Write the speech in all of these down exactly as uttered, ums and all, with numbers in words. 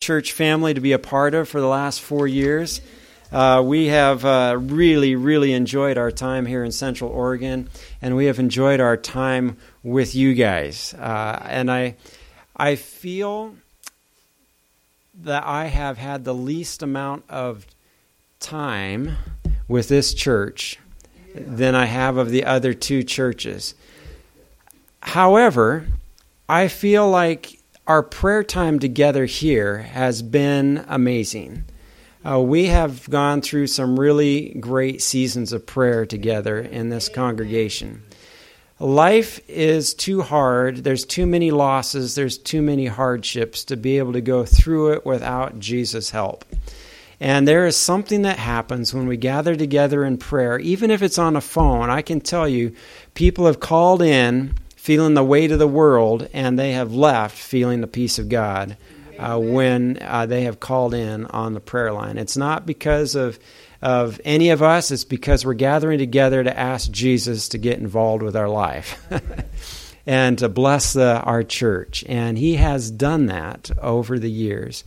church family to be a part of for the last four years. Uh, we have uh, really, really enjoyed our time here in Central Oregon, and we have enjoyed our time with you guys. Uh, and I, I feel that I have had the least amount of time with this church than I have of the other two churches. However, I feel like our prayer time together here has been amazing. Uh, we have gone through some really great seasons of prayer together in this congregation. Life is too hard. There's too many losses. There's too many hardships to be able to go through it without Jesus' help. And there is something that happens when we gather together in prayer, even if it's on a phone. I can tell you, people have called in feeling the weight of the world, and they have left feeling the peace of God uh, when uh, they have called in on the prayer line. It's not because of of any of us. It's because we're gathering together to ask Jesus to get involved with our life and to bless the, our church. And he has done that over the years.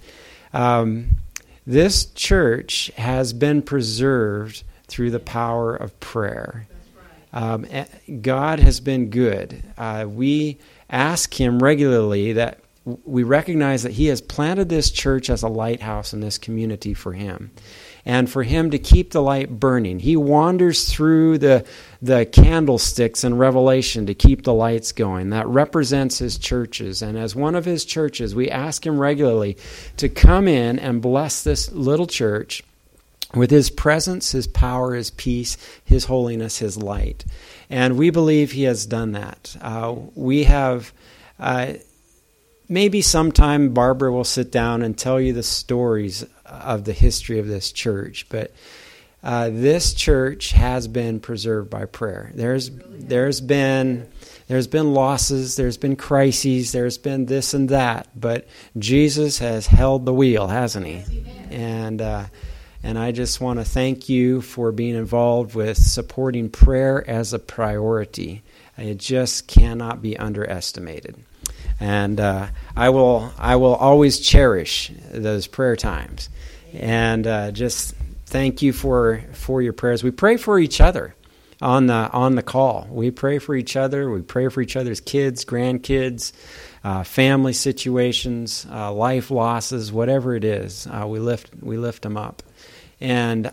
Um, this church has been preserved through the power of prayer. Um, God has been good. Uh, we ask him regularly that we recognize that he has planted this church as a lighthouse in this community for him, and for him to keep the light burning. He wanders through the, the candlesticks in Revelation to keep the lights going. That represents his churches. And as one of his churches, we ask him regularly to come in and bless this little church with his presence, his power, his peace, his holiness, his light. And we believe he has done that. Uh, we have, uh, maybe sometime Barbara will sit down and tell you the stories of the history of this church. But uh, this church has been preserved by prayer. There's, there's been... There's been losses, there's been crises, there's been this and that. But Jesus has held the wheel, hasn't he? And... Uh, And I just want to thank you for being involved with supporting prayer as a priority. It just cannot be underestimated. And uh, I will I will always cherish those prayer times. And uh, just thank you for, for your prayers. We pray for each other on the on the call. We pray for each other. We pray for each other's kids, grandkids, uh, family situations, uh, life losses, whatever it is. Uh, we lift we lift them up. And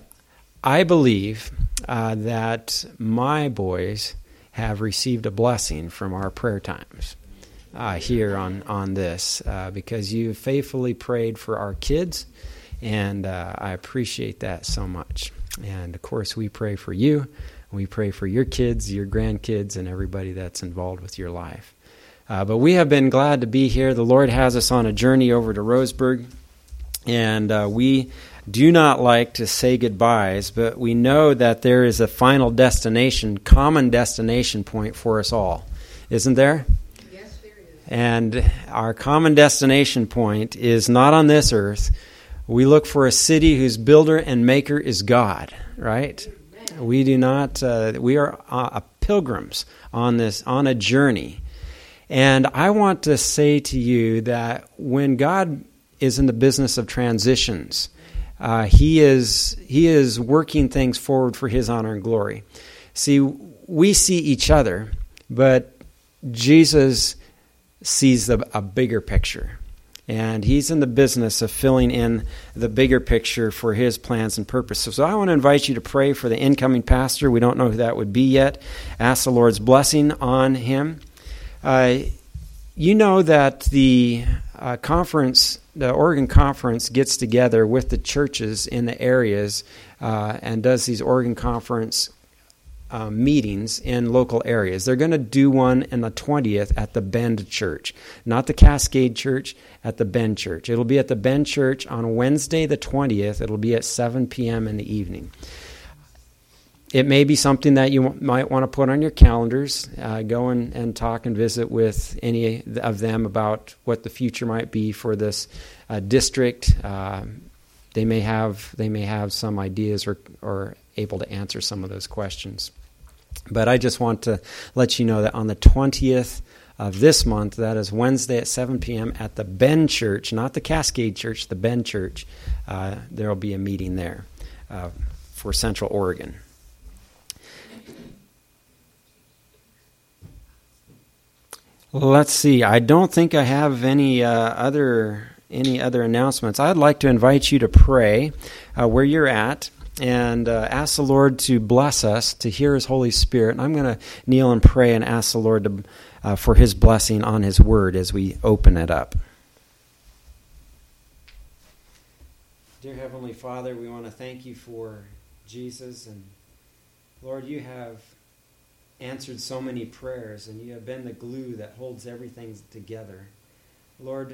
I believe uh, that my boys have received a blessing from our prayer times uh, here on, on this uh, because you faithfully prayed for our kids, and uh, I appreciate that so much. And, of course, we pray for you. We pray for your kids, your grandkids, and everybody that's involved with your life. Uh, but we have been glad to be here. The Lord has us on a journey over to Roseburg, and uh, we do not like to say goodbyes, but we know that there is a final destination, common destination point for us all. Isn't there? Yes, there is. And our common destination point is not on this earth. We look for a city whose builder and maker is God, right? Amen. We do not, uh, we are uh, pilgrims on this, on a journey. And I want to say to you that when God is in the business of transitions, Uh, he is he is working things forward for his honor and glory. See, we see each other, but Jesus sees the, a bigger picture. And he's in the business of filling in the bigger picture for his plans and purposes. So I want to invite you to pray for the incoming pastor. We don't know who that would be yet. Ask the Lord's blessing on him. Uh, you know that the uh, conference... The Oregon Conference gets together with the churches in the areas uh, and does these Oregon Conference uh, meetings in local areas. They're going to do one on the twentieth at the Bend Church, not the Cascade Church, at the Bend Church. It'll be at the Bend Church on Wednesday the twentieth. It'll be at seven p.m. in the evening. It may be something that you might want to put on your calendars. Uh, go and, and talk and visit with any of them about what the future might be for this uh, district. Uh, they may have they may have some ideas or or able to answer some of those questions. But I just want to let you know that on the twentieth of this month. That is Wednesday at seven p.m. at the Bend Church, not the Cascade Church, the Bend Church. Uh, there will be a meeting there uh, for Central Oregon. Let's see. I don't think I have any uh, other any other announcements. I'd like to invite you to pray uh, where you're at and uh, ask the Lord to bless us, to hear His Holy Spirit. And I'm going to kneel and pray and ask the Lord to, uh, for His blessing on His Word as we open it up. Dear Heavenly Father, we want to thank You for Jesus. And Lord, You have answered so many prayers, and You have been the glue that holds everything together. Lord,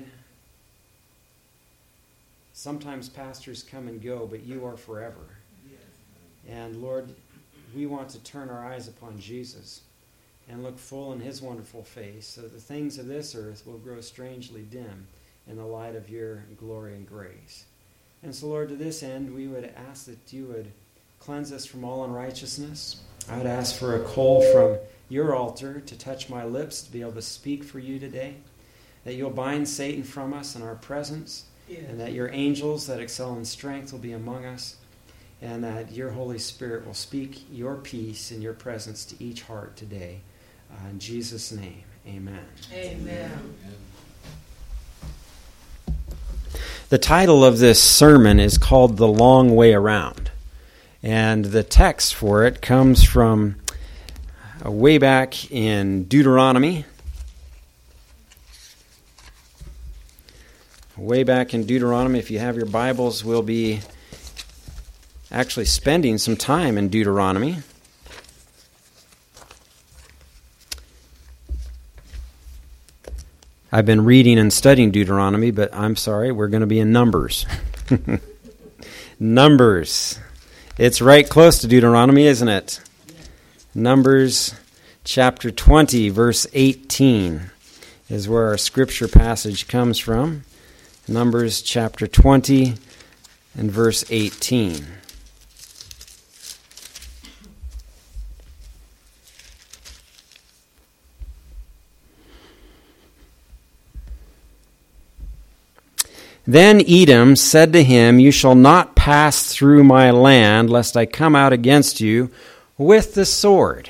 sometimes pastors come and go, but You are forever. And Lord, we want to turn our eyes upon Jesus and look full in His wonderful face, so the things of this earth will grow strangely dim in the light of Your glory and grace. And so, Lord, to this end, we would ask that You would cleanse us from all unrighteousness. I would ask for a coal from Your altar to touch my lips, to be able to speak for You today, that You'll bind Satan from us in our presence, yes. And that Your angels that excel in strength will be among us, and that Your Holy Spirit will speak Your peace and Your presence to each heart today. Uh, in Jesus' name, amen. Amen. The title of this sermon is called The Long Way Around. And the text for it comes from uh, way back in Deuteronomy. Way back in Deuteronomy, if you have your Bibles, we'll be actually spending some time in Deuteronomy. I've been reading and studying Deuteronomy, but I'm sorry, we're going to be in Numbers. Numbers. It's right close to Deuteronomy, isn't it? Numbers chapter twenty, verse eighteen is where our scripture passage comes from. Numbers chapter twenty and verse eighteen. Then Edom said to him, "You shall not pass through my land, lest I come out against you with the sword."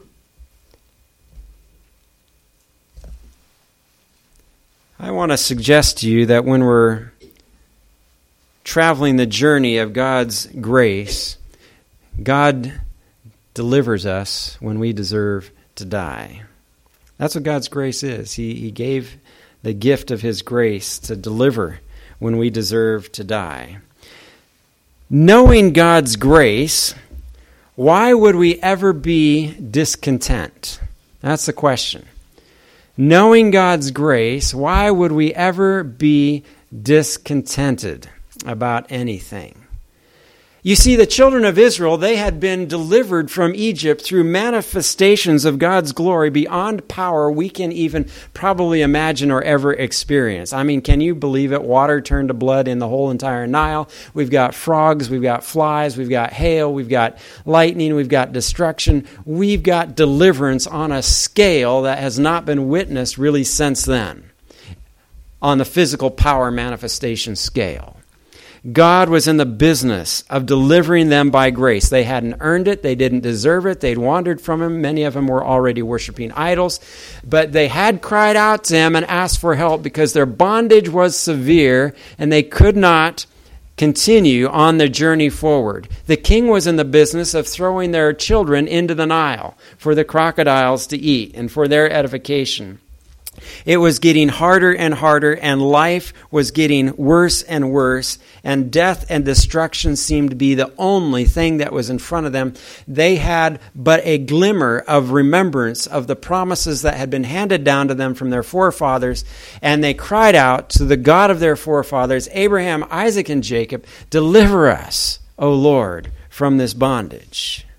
I want to suggest to you that when we're traveling the journey of God's grace, God delivers us when we deserve to die. That's what God's grace is. He, he gave the gift of His grace to deliver when we deserve to die. Knowing God's grace, why would we ever be discontent? That's the question. Knowing God's grace, why would we ever be discontented about anything? You see, the children of Israel, they had been delivered from Egypt through manifestations of God's glory beyond power we can even probably imagine or ever experience. I mean, can you believe it? Water turned to blood in the whole entire Nile. We've got frogs, we've got flies, we've got hail, we've got lightning, we've got destruction. We've got deliverance on a scale that has not been witnessed really since then on the physical power manifestation scale. God was in the business of delivering them by grace. They hadn't earned it. They didn't deserve it. They'd wandered from Him. Many of them were already worshiping idols. But they had cried out to Him and asked for help because their bondage was severe and they could not continue on their journey forward. The king was in the business of throwing their children into the Nile for the crocodiles to eat and for their edification. It was getting harder and harder, and life was getting worse and worse, and death and destruction seemed to be the only thing that was in front of them. They had but a glimmer of remembrance of the promises that had been handed down to them from their forefathers, and they cried out to the God of their forefathers, Abraham, Isaac, and Jacob, "Deliver us, O Lord, from this bondage."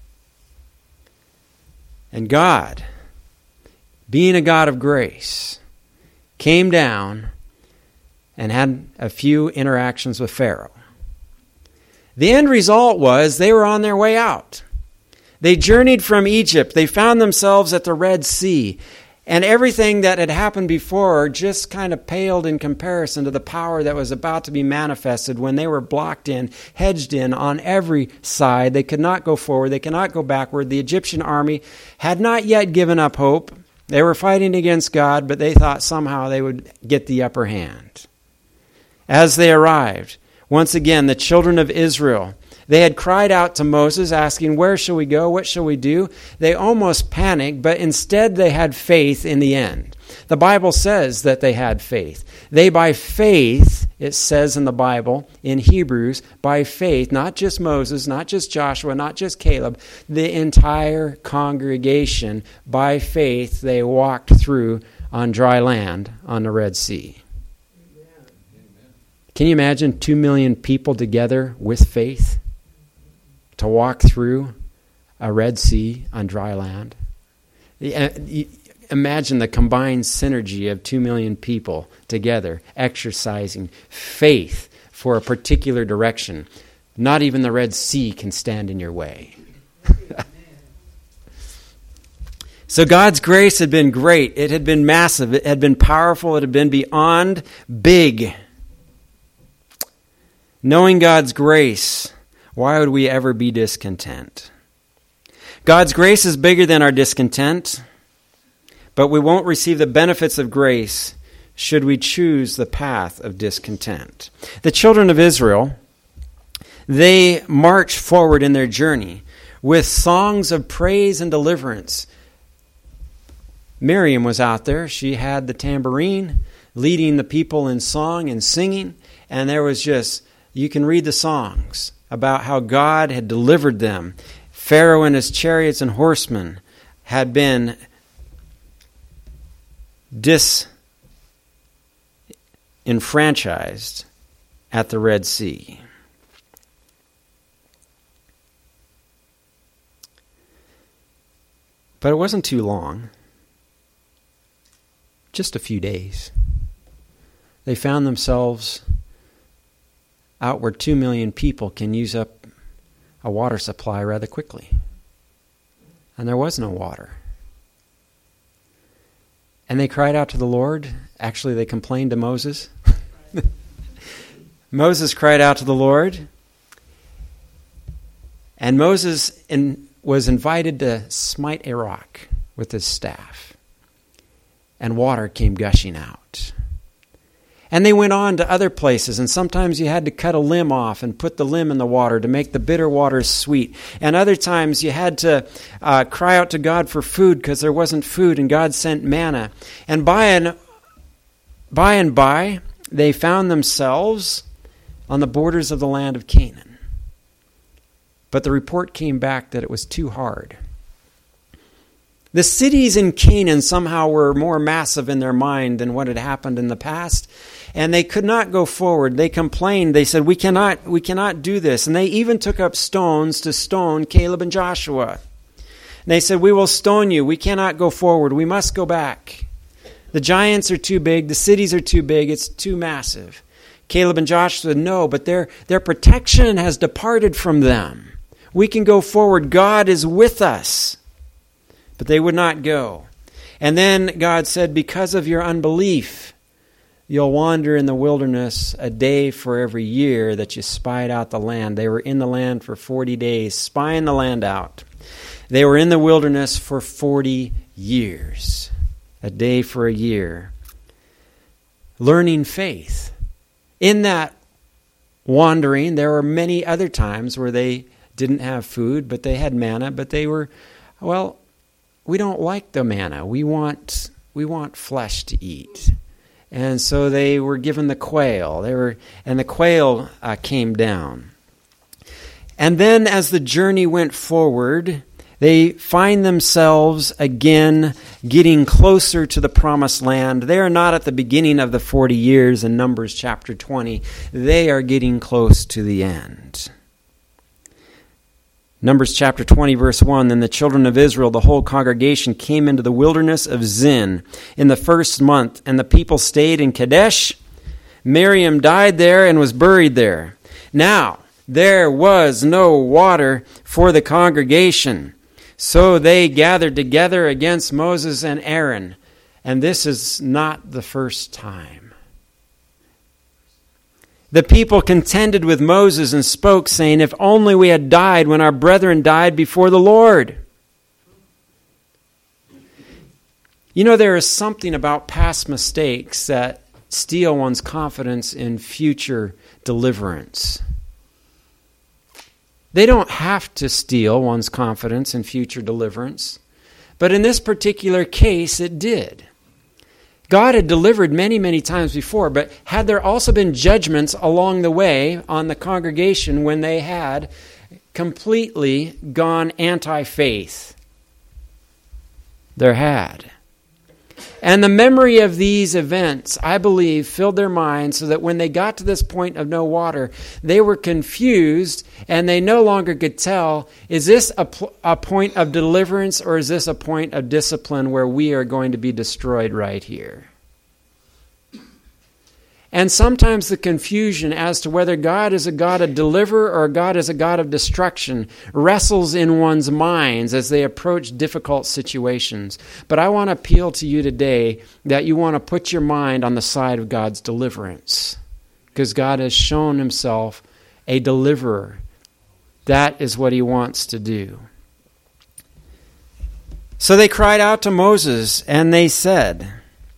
And God, being a God of grace, came down and had a few interactions with Pharaoh. The end result was they were on their way out. They journeyed from Egypt. They found themselves at the Red Sea. And everything that had happened before just kind of paled in comparison to the power that was about to be manifested when they were blocked in, hedged in on every side. They could not go forward. They could not go backward. The Egyptian army had not yet given up hope. They were fighting against God, but they thought somehow they would get the upper hand. As they arrived, once again, the children of Israel, they had cried out to Moses asking, where shall we go? What shall we do? They almost panicked, but instead they had faith in the end. The Bible says that they had faith. They by faith, it says in the Bible, in Hebrews, by faith, not just Moses, not just Joshua, not just Caleb, the entire congregation, by faith, they walked through on dry land on the Red Sea. Can you imagine two million people together with faith to walk through a Red Sea on dry land? Imagine the combined synergy of two million people together exercising faith for a particular direction. Not even the Red Sea can stand in your way. So God's grace had been great. It had been massive. It had been powerful. It had been beyond big. Knowing God's grace, why would we ever be discontent? God's grace is bigger than our discontent, but we won't receive the benefits of grace should we choose the path of discontent. The children of Israel, they marched forward in their journey with songs of praise and deliverance. Miriam was out there. She had the tambourine, leading the people in song and singing, and there was just... You can read the songs about how God had delivered them. Pharaoh and his chariots and horsemen had been disenfranchised at the Red Sea. But it wasn't too long. Just a few days. They found themselves out where two million people can use up a water supply rather quickly. And there was no water. And they cried out to the Lord. Actually, they complained to Moses. Moses cried out to the Lord. And Moses in, was invited to smite a rock with his staff. And water came gushing out. And they went on to other places, and sometimes you had to cut a limb off and put the limb in the water to make the bitter waters sweet. And other times you had to uh, cry out to God for food because there wasn't food, and God sent manna. And by and, by and by, they found themselves on the borders of the land of Canaan. But the report came back that it was too hard. The cities in Canaan somehow were more massive in their mind than what had happened in the past. And they could not go forward. They complained. They said, we cannot, we cannot do this. And they even took up stones to stone Caleb and Joshua. And they said, we will stone you. We cannot go forward. We must go back. The giants are too big. The cities are too big. It's too massive. Caleb and Joshua said, no, but their, their protection has departed from them. We can go forward. God is with us. But they would not go. And then God said, because of your unbelief, you'll wander in the wilderness a day for every year that you spied out the land. They were in the land for forty days, spying the land out. They were in the wilderness for forty years, a day for a year, learning faith. In that wandering, there were many other times where they didn't have food, but they had manna, but they were, well, we don't like the manna. We want we want flesh to eat. And so they were given the quail. They were, and the quail uh, came down. And then as the journey went forward, they find themselves again getting closer to the promised land. They are not at the beginning of the forty years in Numbers chapter twenty. They are getting close to the end. Numbers chapter twenty, verse one, then the children of Israel, the whole congregation, came into the wilderness of Zin in the first month, and the people stayed in Kadesh. Miriam died there and was buried there. Now, there was no water for the congregation, so they gathered together against Moses and Aaron. And this is not the first time. The people contended with Moses and spoke, saying, "If only we had died when our brethren died before the Lord." You know, there is something about past mistakes that steal one's confidence in future deliverance. They don't have to steal one's confidence in future deliverance, but in this particular case, it did. God had delivered many, many times before, but had there also been judgments along the way on the congregation when they had completely gone anti-faith? There had. And the memory of these events, I believe, filled their minds so that when they got to this point of no water, they were confused and they no longer could tell, is this a, pl- a point of deliverance or is this a point of discipline where we are going to be destroyed right here? And sometimes the confusion as to whether God is a God of deliver or God is a God of destruction wrestles in one's minds as they approach difficult situations. But I want to appeal to you today that you want to put your mind on the side of God's deliverance, because God has shown himself a deliverer. That is what he wants to do. So they cried out to Moses and they said,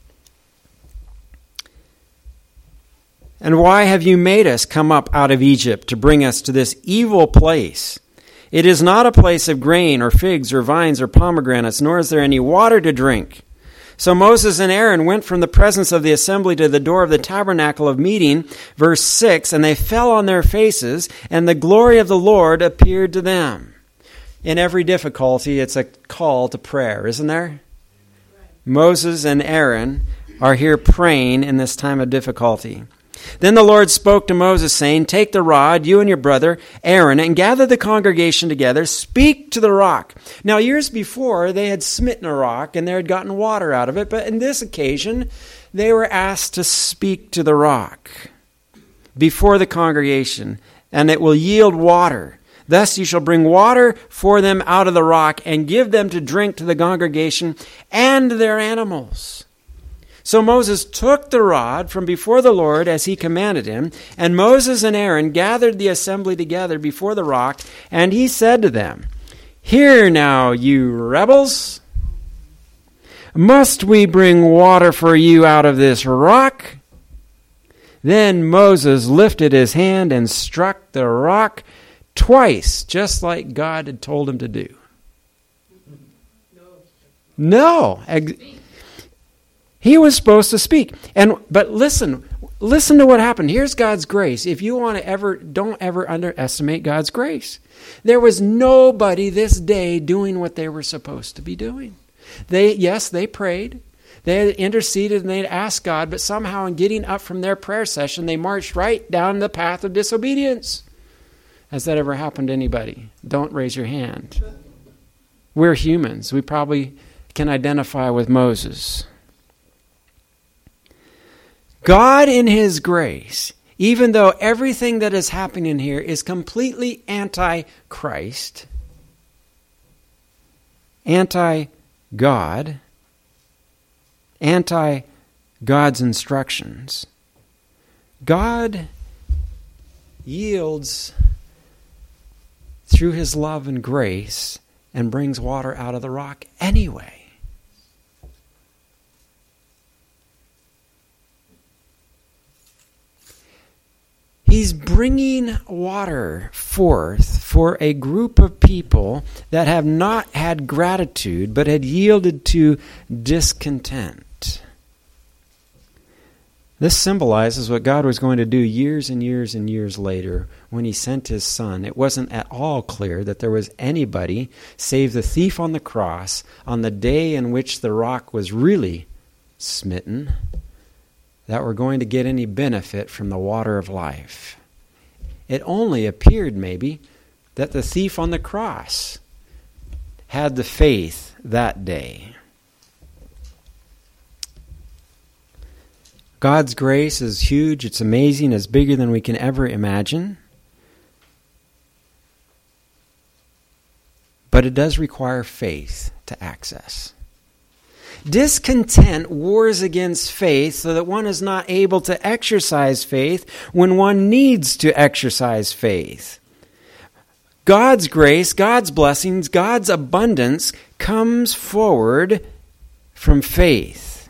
"And why have you made us come up out of Egypt to bring us to this evil place? It is not a place of grain or figs or vines or pomegranates, nor is there any water to drink." So Moses and Aaron went from the presence of the assembly to the door of the tabernacle of meeting, verse six, and they fell on their faces, and the glory of the Lord appeared to them. In every difficulty, it's a call to prayer, isn't there? Right. Moses and Aaron are here praying in this time of difficulty. Then the Lord spoke to Moses, saying, "Take the rod, you and your brother Aaron, and gather the congregation together. Speak to the rock." Now, years before, they had smitten a rock, and they had gotten water out of it. But in this occasion, they were asked to speak to the rock before the congregation, and it will yield water. Thus you shall bring water for them out of the rock, and give them to drink to the congregation and their animals. So Moses took the rod from before the Lord as he commanded him, and Moses and Aaron gathered the assembly together before the rock, and he said to them, "Hear now, you rebels. Must we bring water for you out of this rock?" Then Moses lifted his hand and struck the rock twice, just like God had told him to do. No. No. He was supposed to speak. And but listen, listen to what happened. Here's God's grace. If you want to ever, don't ever underestimate God's grace. There was nobody this day doing what they were supposed to be doing. They, yes, they prayed. They had interceded and they'd asked God, but somehow in getting up from their prayer session, they marched right down the path of disobedience. Has that ever happened to anybody? Don't raise your hand. We're humans. We probably can identify with Moses. God in his grace, even though everything that is happening here is completely anti-Christ, anti-God, anti-God's instructions, God yields through his love and grace and brings water out of the rock anyway. He's bringing water forth for a group of people that have not had gratitude, but had yielded to discontent. This symbolizes what God was going to do years and years and years later when he sent his son. It wasn't at all clear that there was anybody save the thief on the cross on the day in which the rock was really smitten that were going to get any benefit from the water of life. It only appeared, maybe, that the thief on the cross had the faith that day. God's grace is huge, it's amazing, it's bigger than we can ever imagine. But it does require faith to access. Discontent wars against faith so that one is not able to exercise faith when one needs to exercise faith. God's grace, God's blessings, God's abundance comes forward from faith.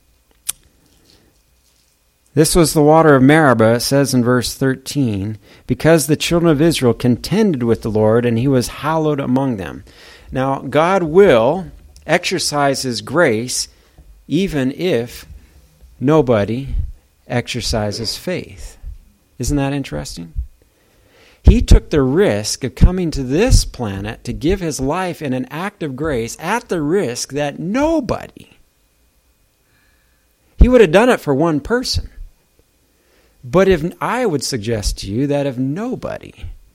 This was the water of Meribah, it says in verse thirteen, because the children of Israel contended with the Lord, and he was hallowed among them. Now, God will exercise his grace even if nobody exercises faith. Isn't that interesting? He took the risk of coming to this planet to give his life in an act of grace at the risk that nobody. He would have done it for one person. But if I would suggest to you that if nobody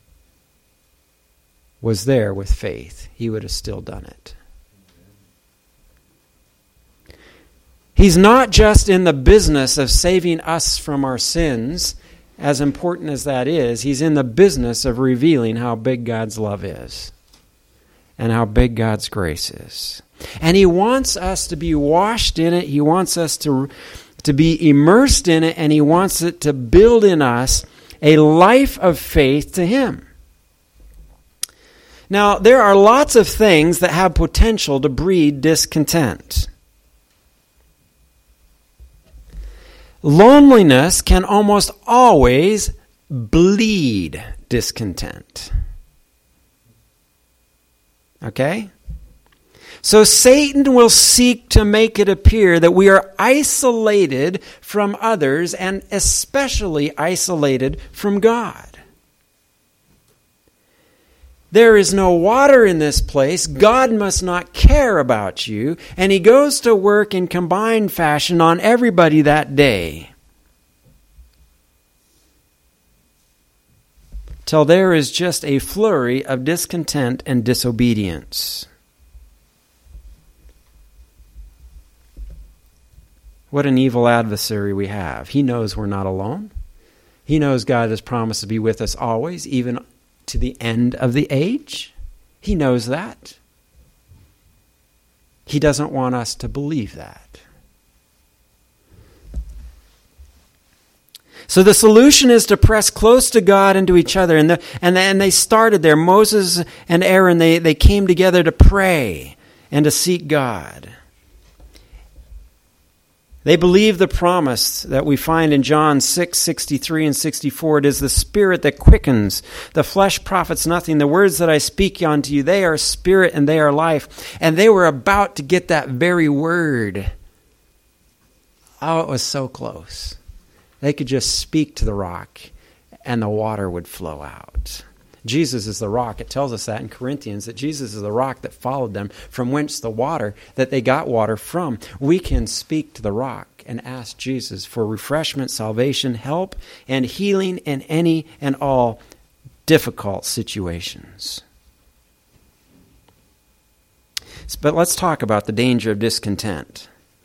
was there with faith, he would have still done it. He's not just in the business of saving us from our sins, as important as that is. He's in the business of revealing how big God's love is and how big God's grace is. And he wants us to be washed in it. He wants us to, to be immersed in it, and he wants it to build in us a life of faith to him. Now, there are lots of things that have potential to breed discontent. Loneliness can almost always bleed discontent. Okay? So Satan will seek to make it appear that we are isolated from others, and especially isolated from God. There is no water in this place. God must not care about you. And he goes to work in combined fashion on everybody that day, till there is just a flurry of discontent and disobedience. What an evil adversary we have. He knows we're not alone. He knows God has promised to be with us always, even to the end of the age. He knows that. He doesn't want us to believe that. So the solution is to press close to God and to each other. And, the, and, the, and they started there. Moses and Aaron, they, they came together to pray and to seek God. They believed the promise that we find in John six, sixty-three and sixty-four. It is the Spirit that quickens. The flesh profits nothing. The words that I speak unto you, they are spirit and they are life. And they were about to get that very word. Oh, it was so close. They could just speak to the rock and the water would flow out. Jesus is the rock. It tells us that in Corinthians, that Jesus is the rock that followed them, from whence the water, that they got water from. We can speak to the rock and ask Jesus for refreshment, salvation, help, and healing in any and all difficult situations. But let's talk about the danger of discontent.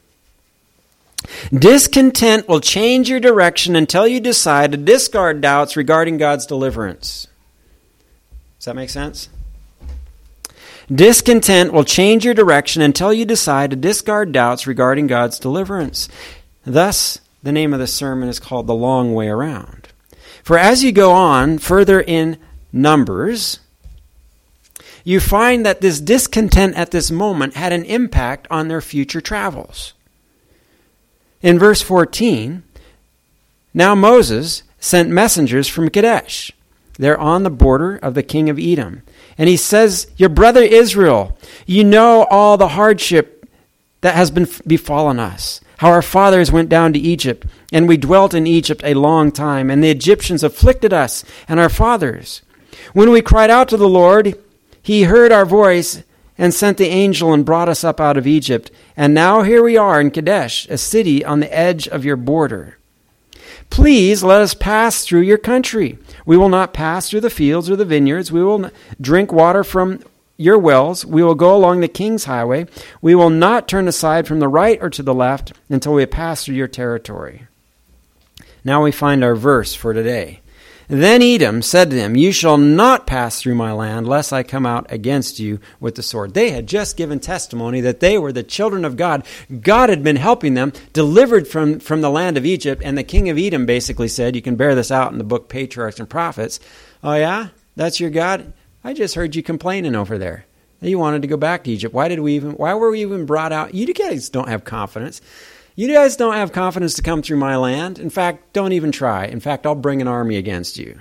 Discontent will change your direction until you decide to discard doubts regarding God's deliverance. Does that make sense? Discontent will change your direction until you decide to discard doubts regarding God's deliverance. Thus, the name of the sermon is called The Long Way Around. For as you go on further in Numbers, you find that this discontent at this moment had an impact on their future travels. In verse fourteen, now Moses sent messengers from Kadesh. They're on the border of the king of Edom. And he says, your brother Israel, you know all the hardship that has been befallen us, how our fathers went down to Egypt, and we dwelt in Egypt a long time, and the Egyptians afflicted us and our fathers. When we cried out to the Lord, he heard our voice and sent the angel and brought us up out of Egypt. And now here we are in Kadesh, a city on the edge of your border. Please let us pass through your country. We will not pass through the fields or the vineyards. We will drink water from your wells. We will go along the king's highway. We will not turn aside from the right or to the left until we pass through your territory. Now we find our verse for today. Then Edom said to them, you shall not pass through my land, lest I come out against you with the sword. They had just given testimony that they were the children of God. God had been helping them, delivered from, from the land of Egypt, and the king of Edom basically said, you can bear this out in the book Patriarchs and Prophets, oh yeah, that's your God? I just heard you complaining over there. You wanted to go back to Egypt. Why did we even? Why were we even brought out? You guys don't have confidence. You guys don't have confidence to come through my land. In fact, don't even try. In fact, I'll bring an army against you.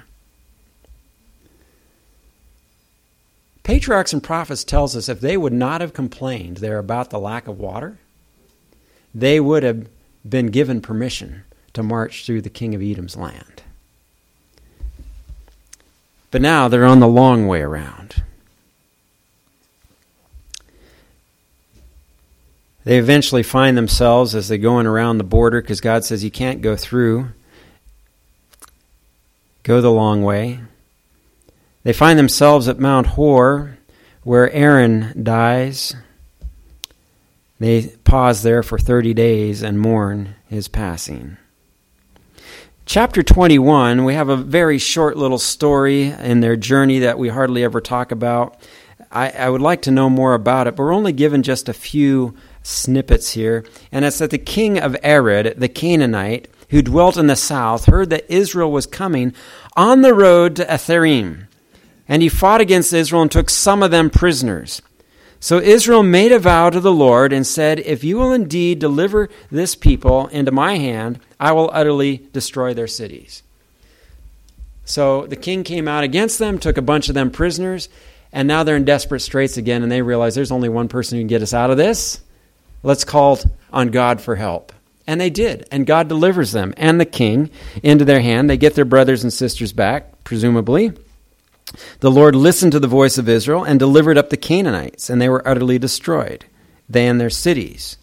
Patriarchs and Prophets tells us if they would not have complained there about the lack of water, they would have been given permission to march through the king of Edom's land. But now they're on the long way around. They eventually find themselves as they're going around the border, because God says you can't go through. Go the long way. They find themselves at Mount Hor, where Aaron dies. They pause there for thirty days and mourn his passing. Chapter twenty-one, we have a very short little story in their journey that we hardly ever talk about. I, I would like to know more about it, but we're only given just a few snippets here. And it's that the king of Arad, the Canaanite, who dwelt in the south, heard that Israel was coming on the road to Atharim. And he fought against Israel and took some of them prisoners. So Israel made a vow to the Lord and said, if you will indeed deliver this people into my hand, I will utterly destroy their cities. So the king came out against them, took a bunch of them prisoners, and now they're in desperate straits again, and they realize there's only one person who can get us out of this. Let's call on God for help. And they did, and God delivers them and the king into their hand. They get their brothers and sisters back, presumably. The Lord listened to the voice of Israel and delivered up the Canaanites, and they were utterly destroyed, they and their cities.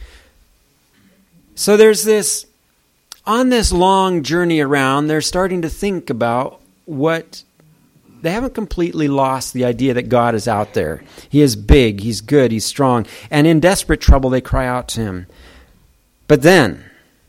So there's this, on this long journey around, they're starting to think about what, they haven't completely lost the idea that God is out there. He is big, he's good, he's strong, and in desperate trouble they cry out to him. But then,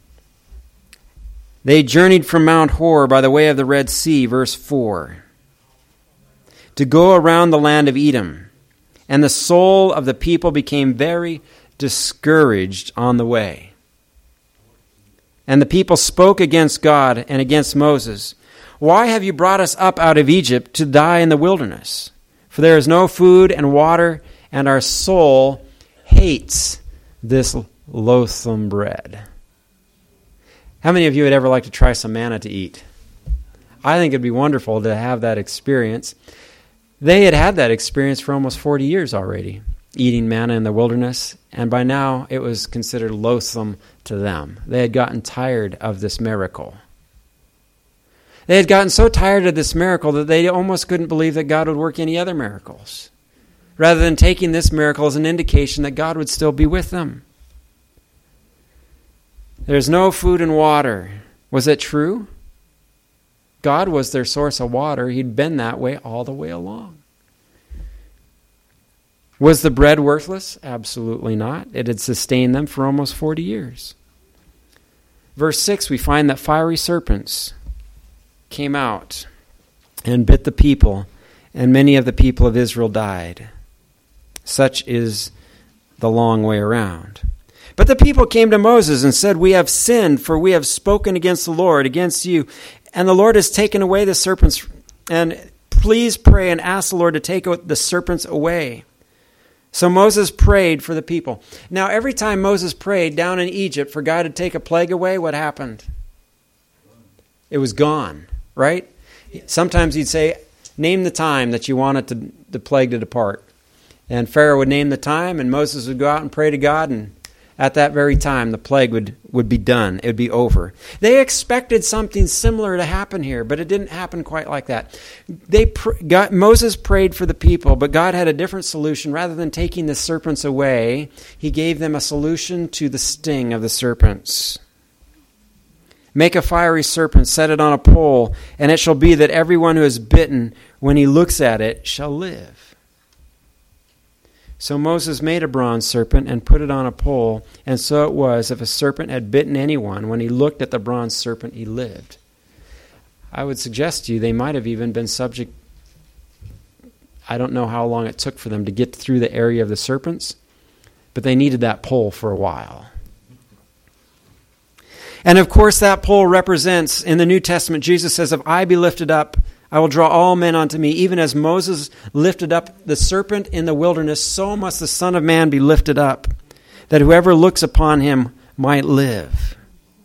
they journeyed from Mount Hor by the way of the Red Sea, verse four, to go around the land of Edom. And the soul of the people became very discouraged on the way. And the people spoke against God and against Moses. Why have you brought us up out of Egypt to die in the wilderness? For there is no food and water, and our soul hates this loathsome bread. How many of you would ever like to try some manna to eat? I think it'd be wonderful to have that experience. They had had that experience for almost forty years already, eating manna in the wilderness, and by now it was considered loathsome to them. They had gotten tired of this miracle. They had gotten so tired of this miracle that they almost couldn't believe that God would work any other miracles, rather than taking this miracle as an indication that God would still be with them. There's no food and water. Was it true? God was their source of water. He'd been that way all the way along. Was the bread worthless? Absolutely not. It had sustained them for almost forty years. Verse six, we find that fiery serpents came out and bit the people, and many of the people of Israel died. Such is the long way around. But the people came to Moses and said, we have sinned, for we have spoken against the Lord, against you. And the Lord has taken away the serpents. And please pray and ask the Lord to take the serpents away. So Moses prayed for the people. Now, every time Moses prayed down in Egypt for God to take a plague away, what happened? It was gone, right? Sometimes he'd say, name the time that you wanted to, the plague to depart. And Pharaoh would name the time, and Moses would go out and pray to God, and at that very time, the plague would, would be done. It would be over. They expected something similar to happen here, but it didn't happen quite like that. They pr- God, Moses prayed for the people, but God had a different solution. Rather than taking the serpents away, he gave them a solution to the sting of the serpents. Make a fiery serpent, set it on a pole, and it shall be that everyone who is bitten, when he looks at it, shall live. So Moses made a bronze serpent and put it on a pole, and so it was, if a serpent had bitten anyone, when he looked at the bronze serpent, he lived. I would suggest to you they might have even been subject. I don't know how long it took for them to get through the area of the serpents, but they needed that pole for a while. And of course, that pole represents, in the New Testament, Jesus says, if I be lifted up, I will draw all men unto me. Even as Moses lifted up the serpent in the wilderness, so must the Son of Man be lifted up, that whoever looks upon him might live.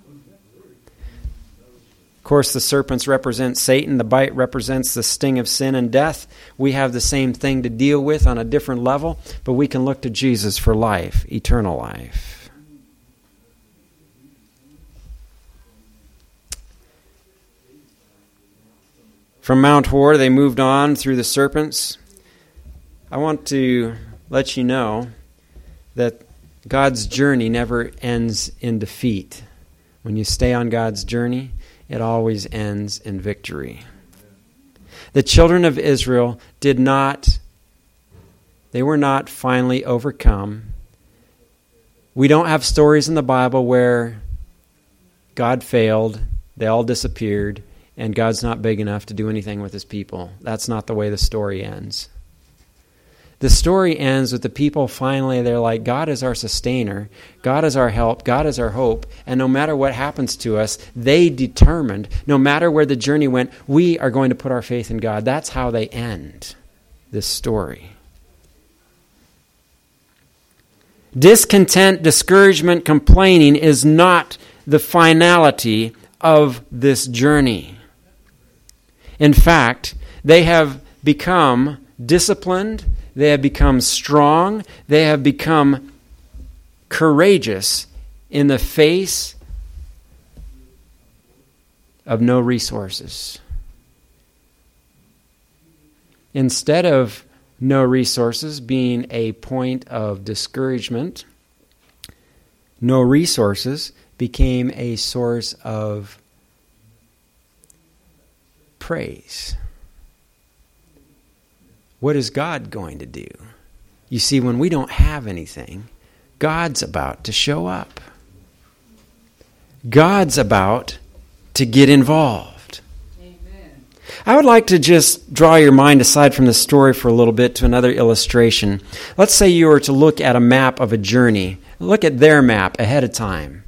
Of course, the serpents represent Satan. The bite represents the sting of sin and death. We have the same thing to deal with on a different level, but we can look to Jesus for life, eternal life. From Mount Hor, they moved on through the serpents. I want to let you know that God's journey never ends in defeat. When you stay on God's journey, it always ends in victory. The children of Israel did not, they were not finally overcome. We don't have stories in the Bible where God failed, they all disappeared, and God's not big enough to do anything with his people. That's not the way the story ends. The story ends with the people finally, they're like, God is our sustainer, God is our help, God is our hope, and no matter what happens to us, they determined, no matter where the journey went, we are going to put our faith in God. That's how they end this story. Discontent, discouragement, complaining is not the finality of this journey. In fact, they have become disciplined, they have become strong, they have become courageous in the face of no resources. Instead of no resources being a point of discouragement, no resources became a source of praise. What is God going to do? You see, when we don't have anything, God's about to show up. God's about to get involved. Amen. I would like to just draw your mind aside from the story for a little bit to another illustration. Let's say you were to look at a map of a journey. Look at their map ahead of time.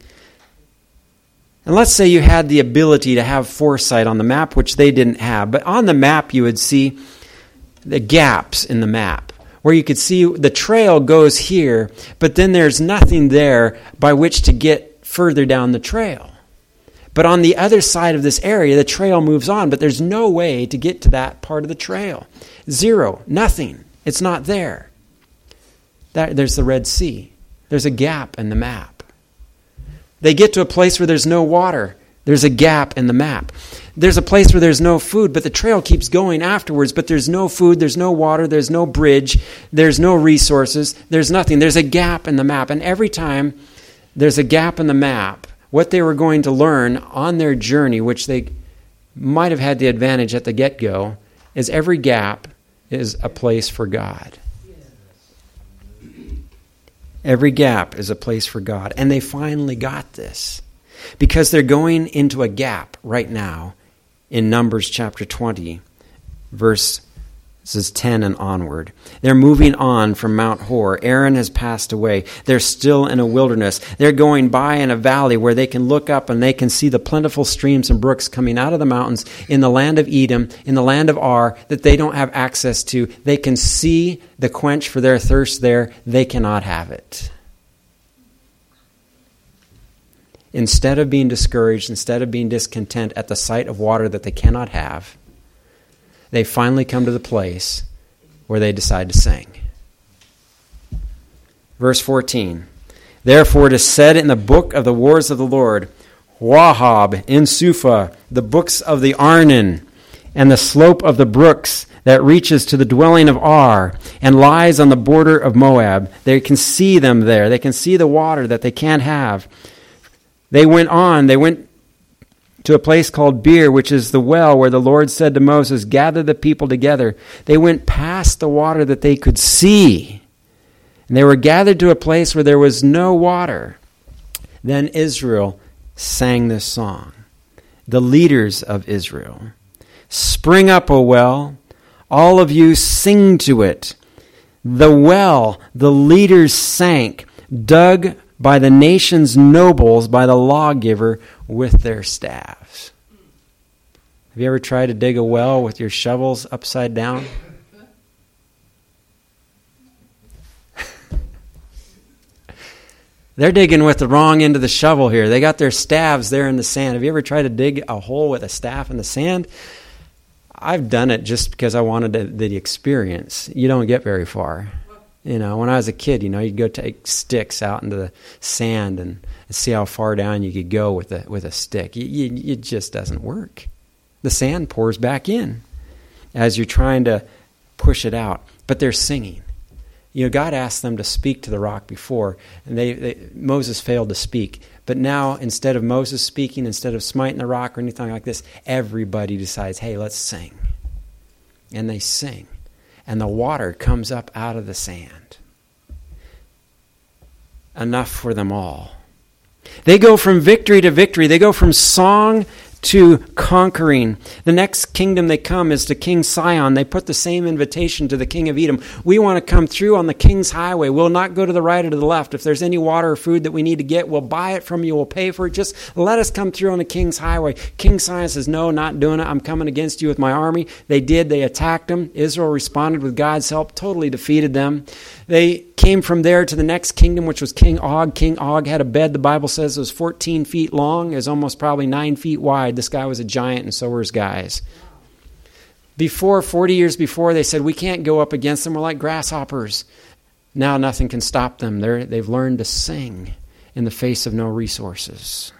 And let's say you had the ability to have foresight on the map, which they didn't have. But on the map, you would see the gaps in the map, where you could see the trail goes here, but then there's nothing there by which to get further down the trail. But on the other side of this area, the trail moves on, but there's no way to get to that part of the trail. Zero, nothing. It's not there. That, there's the Red Sea. There's a gap in the map. They get to a place where there's no water. There's a gap in the map. There's a place where there's no food, but the trail keeps going afterwards, but there's no food, there's no water, there's no bridge, there's no resources, there's nothing. There's a gap in the map. And every time there's a gap in the map, what they were going to learn on their journey, which they might have had the advantage at the get-go, is every gap is a place for God. Every gap is a place for God. And they finally got this because they're going into a gap right now in Numbers chapter twenty, verses ten and onward. They're moving on from Mount Hor. Aaron has passed away. They're still in a wilderness. They're going by in a valley where they can look up and they can see the plentiful streams and brooks coming out of the mountains in the land of Edom, in the land of Ar, that they don't have access to. They can see the quench for their thirst there. They cannot have it. Instead of being discouraged, instead of being discontent at the sight of water that they cannot have, they finally come to the place where they decide to sing. Verse fourteen, therefore it is said in the book of the wars of the Lord, Wahab in Suphah, the books of the Arnon, and the slope of the brooks that reaches to the dwelling of Ar, and lies on the border of Moab. They can see them there. They can see the water that they can't have. They went on, they went to a place called Beer, which is the well where the Lord said to Moses, gather the people together. They went past the water that they could see. And they were gathered to a place where there was no water. Then Israel sang this song. the leaders of Israel. Spring up, O well, all of you sing to it. The well the leaders sank, dug by the nation's nobles, by the lawgiver with their staffs. Have you ever tried to dig a well with your shovels upside down? They're digging with the wrong end of the shovel here. They got their staves there in the sand. Have you ever tried to dig a hole with a staff in the sand? I've done it just because I wanted the, the experience. You don't get very far. You know, when I was a kid, you know, you'd go take sticks out into the sand and, and see how far down you could go with a with a stick. You, you, it just doesn't work. The sand pours back in as you're trying to push it out. But they're singing. You know, God asked them to speak to the rock before, and they, they Moses failed to speak. But now, instead of Moses speaking, instead of smiting the rock or anything like this, everybody decides, hey, let's sing. And they sing. And the water comes up out of the sand. Enough for them all. They go from victory to victory. They go from song to conquering. The next kingdom they come is to King Sihon. They put the same invitation to the king of Edom. We want to come through on the king's highway. We'll not go to the right or to the left. If there's any water or food that we need to get, we'll buy it from you. We'll pay for it. Just let us come through on the king's highway. King Sihon says, no, not doing it. I'm coming against you with my army. They did. They attacked them. Israel responded with God's help, totally defeated them. They came from there to the next kingdom, which was King Og. King Og had a bed, the Bible says, it was fourteen feet long. It was almost probably nine feet wide. This guy was a giant, and so were his guys. Before, forty years before, they said, we can't go up against them. We're like grasshoppers. Now nothing can stop them. They're, they've learned to sing in the face of no resources.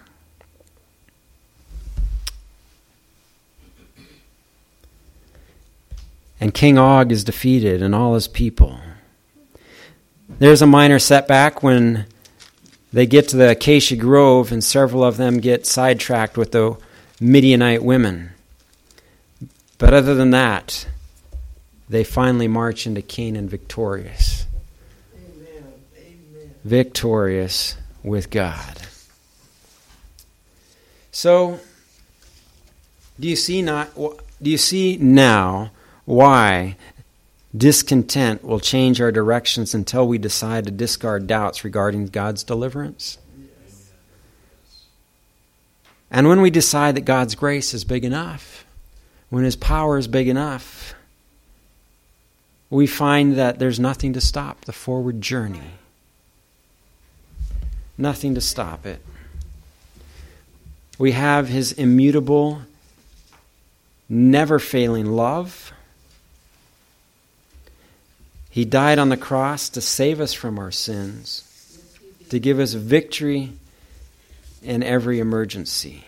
And King Og is defeated and all his people. There's a minor setback when they get to the Acacia Grove and several of them get sidetracked with the Midianite women. But other than that, they finally march into Canaan victorious. Amen. Amen. Victorious with God. So, do you see not? Do you see now why discontent will change our directions until we decide to discard doubts regarding God's deliverance? Yes. And when we decide that God's grace is big enough, when His power is big enough, we find that there's nothing to stop the forward journey. Nothing to stop it. We have His immutable, never-failing love. He died on the cross to save us from our sins, to give us victory in every emergency.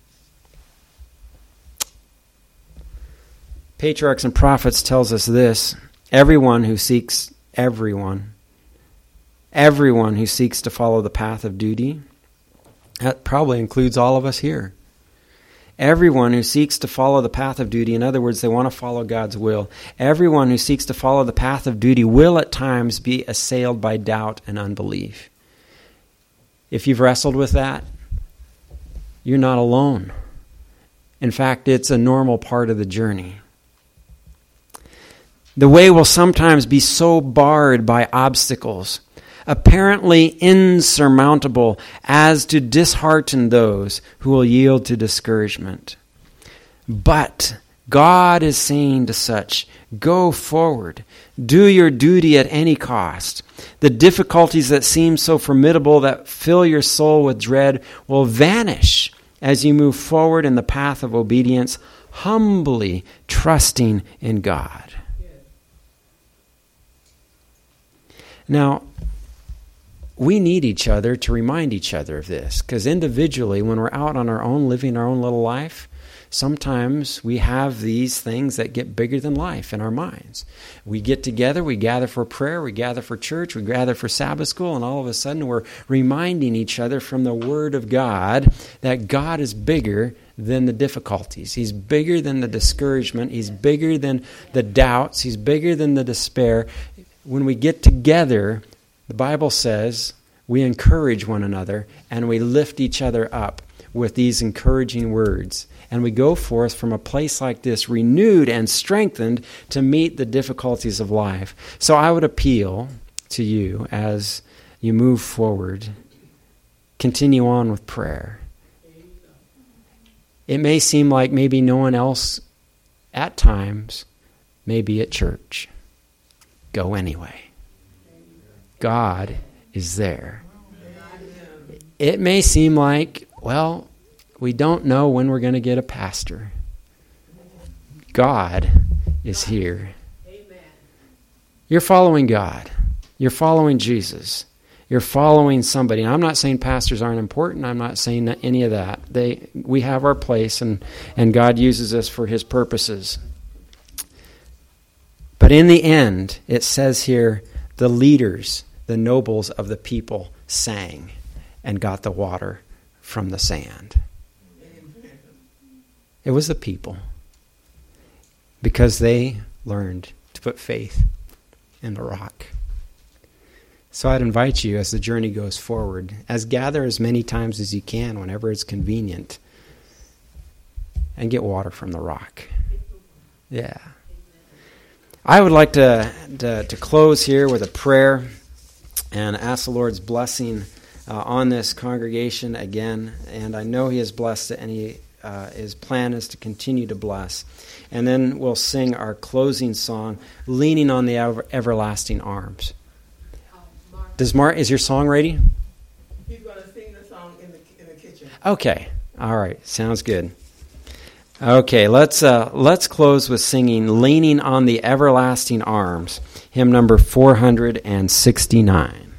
Patriarchs and Prophets tells us this: everyone who seeks, everyone, everyone who seeks to follow the path of duty, that probably includes all of us here. Everyone who seeks to follow the path of duty, in other words, they want to follow God's will. Everyone who seeks to follow the path of duty will at times be assailed by doubt and unbelief. If you've wrestled with that, you're not alone. In fact, it's a normal part of the journey. The way will sometimes be so barred by obstacles, apparently insurmountable, as to dishearten those who will yield to discouragement. But God is saying to such, go forward, do your duty at any cost. The difficulties that seem so formidable, that fill your soul with dread, will vanish as you move forward in the path of obedience, humbly trusting in God. Now, we need each other to remind each other of this, because individually, when we're out on our own, living our own little life, sometimes we have these things that get bigger than life in our minds. We get together, we gather for prayer, we gather for church, we gather for Sabbath school, and all of a sudden we're reminding each other from the Word of God that God is bigger than the difficulties. He's bigger than the discouragement. He's bigger than the doubts. He's bigger than the despair. When we get together, the Bible says we encourage one another and we lift each other up with these encouraging words. and we go forth from a place like this renewed and strengthened to meet the difficulties of life. So I would appeal to you as you move forward, continue on with prayer. It may seem like maybe no one else at times may be at church. Go anyway. God is there. It may seem like, well, we don't know when we're going to get a pastor. God is here. You're following God. You're following Jesus. You're following somebody. And I'm not saying pastors aren't important. I'm not saying any of that. They, we have our place, and, and God uses us for his purposes. But in the end, it says here, the leaders, the nobles of the people sang and got the water from the sand. It was the people, because they learned to put faith in the rock. So I'd invite you, as the journey goes forward, as gather as many times as you can whenever it's convenient, and get water from the rock. Yeah. I would like to, to, to close here with a prayer and ask the Lord's blessing uh, on this congregation again. And I know he has blessed it, and he, uh, his plan is to continue to bless. And then we'll sing our closing song, Leaning on the Ever- Everlasting Arms. Does Mark, is your song ready? He's going to sing the song in the in the kitchen. Okay. All right. Sounds good. Okay, let's uh, let's close with singing Leaning on the Everlasting Arms, hymn number four hundred sixty-nine.